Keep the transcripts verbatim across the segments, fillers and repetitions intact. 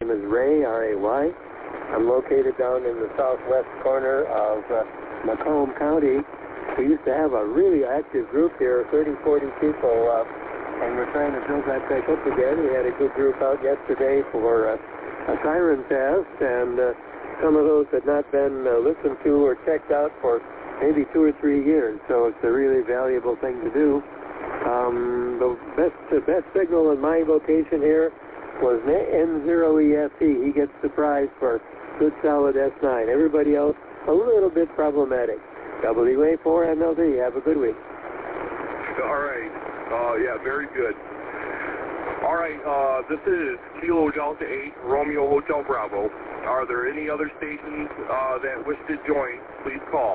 name is Ray, R A Y. I'm located down in the southwest corner of uh, Macomb County. We used to have a really active group here, thirty, forty people, uh, and we're trying to build that back up again. We had a good group out yesterday for uh, a siren test, and uh, some of those had not been uh, listened to or checked out for maybe two or three years, so it's a really valuable thing to do. Um, the best the best signal in my location here was N zero E S E. He gets the prize for good solid S nine. Everybody else, a little bit problematic. W A four M L D, have a good week. All right. Uh, yeah, very good. All right, uh, this is Kilo Delta eight, Romeo Hotel Bravo. Are there any other stations uh, that wish to join? Please call.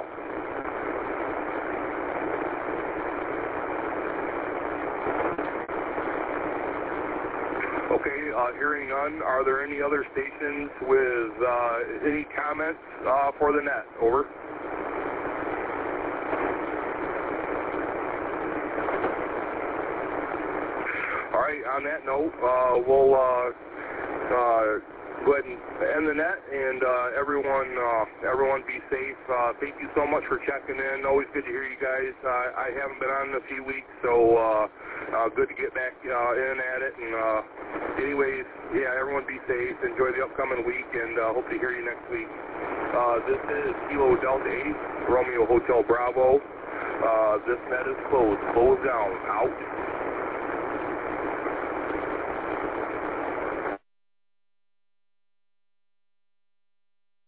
Okay, uh, hearing none. Are there any other stations with uh, any comments uh, for the net? Over. All right, on that note, uh, we'll uh, uh, go ahead and end the net, and uh, everyone uh, everyone be safe. Uh, thank you so much for checking in. Always good to hear you guys. Uh, I haven't been on in a few weeks, so uh, uh, good to get back uh, in at it. And uh, anyways, yeah, everyone be safe. Enjoy the upcoming week, and uh, hope to hear you next week. Uh, this is Kilo Delta eight, Romeo Hotel Bravo. Uh, this net is closed. Closed down. Out.